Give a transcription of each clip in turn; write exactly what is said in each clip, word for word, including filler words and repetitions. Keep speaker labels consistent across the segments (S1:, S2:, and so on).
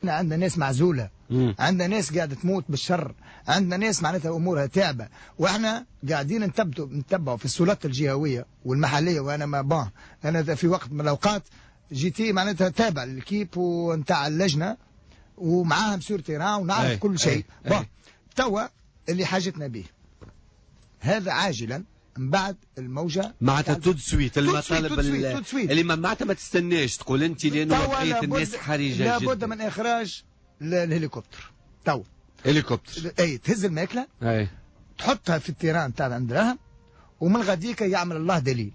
S1: احنا عندنا ناس معزولة، عندنا ناس قاعدة تموت بالشر، عندنا ناس معناتها امورها تعبة، واحنا قاعدين نتبعوا نتبعوا في السلطات الجهوية والمحلية. وانا ما باه انا في وقت من الاوقات جيتي معناتها تابع للكيب ونتاع اللجنة ومعاها مسير تيران ونعرف أي كل شيء. باه توا اللي حاجتنا به هذا عاجلا من بعد الموجة
S2: معناتها تود سويت المطالب اللي ما معناتها ما تستناش تقول انت لانه وضعيه الناس حرجه جدا.
S1: لابد من اخراج الهليكوبتر تو
S2: هليكوبتر
S1: اي تهز الماكله
S2: اي
S1: تحطها في التيران تاع عند دراهم ومن غاديك يعمل الله دليل.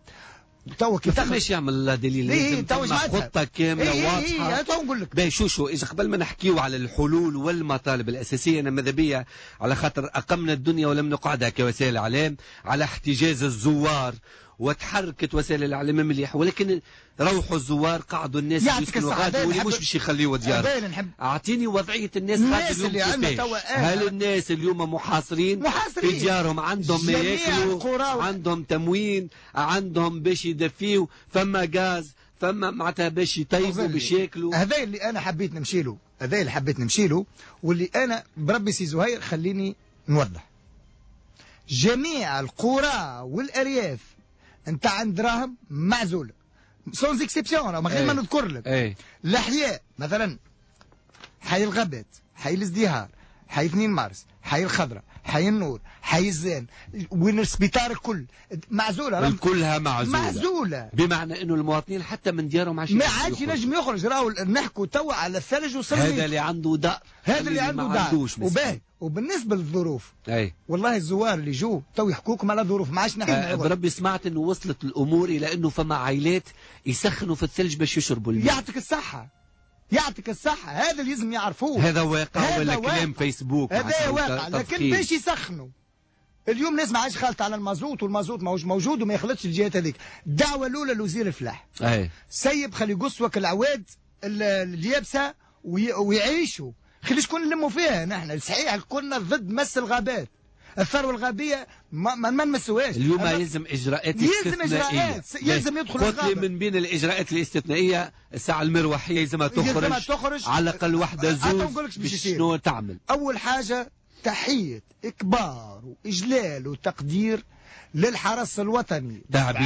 S2: تو كي تخرج يعمل الله دليل لازم تكون خطه كامله
S1: إيه
S2: واضحه.
S1: اي تو نقول لك
S2: باهي شو شو اذا قبل ما نحكيو على الحلول والمطالب الاساسيه انا ماذا بيا على خاطر اقمنا الدنيا ولم نقعدها كوسائل اعلام على احتجاز الزوار وتحركت وسائل الاعلام مليح، ولكن روحوا الزوار قعدوا الناس يسكنوا غادي واللي مش باش يخليوا ديارهم. اعطيني وضعيه الناس
S1: الناس اللي عندنا توا.
S2: هل الناس اليوم محاصرين,
S1: محاصرين.
S2: في ديارهم عندهم ما ياكلوا، عندهم تموين، عندهم باش يدفيو، فما غاز، فما معناتها باش يطيبوا باش ياكلوا.
S1: هذا اللي انا حبيت نمشي له، هذا اللي حبيت نمشي له، واللي انا بربي سي زهير خليني نوضح. جميع القرى والارياف انت عند دراهم معزوله سونز اكسبسيون من غير ما نذكر لك.
S2: ايه.
S1: الاحياء مثلا حي الغابات، حي الازدهار، حي اثنين مارس، حي الخضراء، حي النور، حي الزين، وين السبيطار الكل معزوله،
S2: كلها معزوله
S1: معزوله
S2: بمعنى انه المواطنين حتى من ديارهم عايشين
S1: ما عادش ينجم يخرج. راهو نحكوا توا على الثلج والصليب.
S2: هذا اللي عنده دار،
S1: هذا اللي عنده دار وباهي. وبالنسبه للظروف
S2: اي
S1: والله الزوار اللي جو تو يحكوكم على ظروف ما عادش نحن.
S2: أه بربي سمعت انه وصلت الامور الى انه فما عائلات يسخنوا في الثلج باش يشربوا الماء.
S1: يعطيك الصحه يعطيك الصحه، هذا اللي لازم يعرفوه.
S2: هذا واقع ولا كلام فيسبوك؟
S1: هذا واقع لكن باش يسخنوا. اليوم الناس ما عادش خالطه على المازوت، والمازوت ماهوش موجود وما يخلطش الجهات هذيك. الدعوه الاولى لوزير الفلاح
S2: اي
S1: سيب خلي يقص وك العواد اليابسه ويعيشوا، خلي شكون نلموا فيها. نحن صحيح كنا ضد مس الغابات، الثروه الغابيه ما ما نمسوهاش.
S2: اليوم يلزم اجراءات
S1: يلزم اجراءات يلزم يدخل
S2: الغابه. من بين الاجراءات الاستثنائيه الساعه المروحيه يلزمها تخرج,
S1: تخرج
S2: على الاقل وحده زوج باش شنو تعمل.
S1: اول حاجه تحيه اكبار واجلال وتقدير للحرس الوطني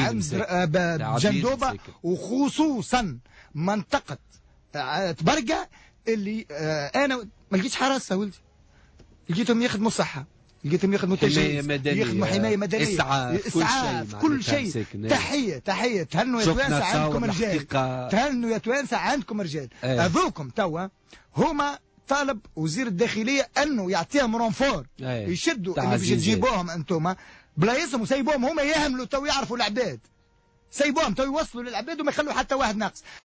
S1: عند جندوبه، وخصوصا منطقه تبرقه اللي آه انا ما لقيتش حراسه ولدي، لقيتهم يخدموا صحه، لقيتهم يخدموا تجهيز، يخدموا حمايه مدنيه،
S2: اسعاف،
S1: اسعاف كل شيء. كل شيء. تحيه تحيه تهنوا يا توانسه عندكم رجال، تهنوا يا توانسه عندكم رجال. هذوكم توا هما طالب وزير الداخليه انه يعطيهم رونفور يشدوا اللي باش تجيبوهم انتم بلايصهم وسيبوهم هما يهملوا تو يعرفوا العباد، سيبوهم تو يوصلوا للعباد وما يخلوا حتى واحد ناقص.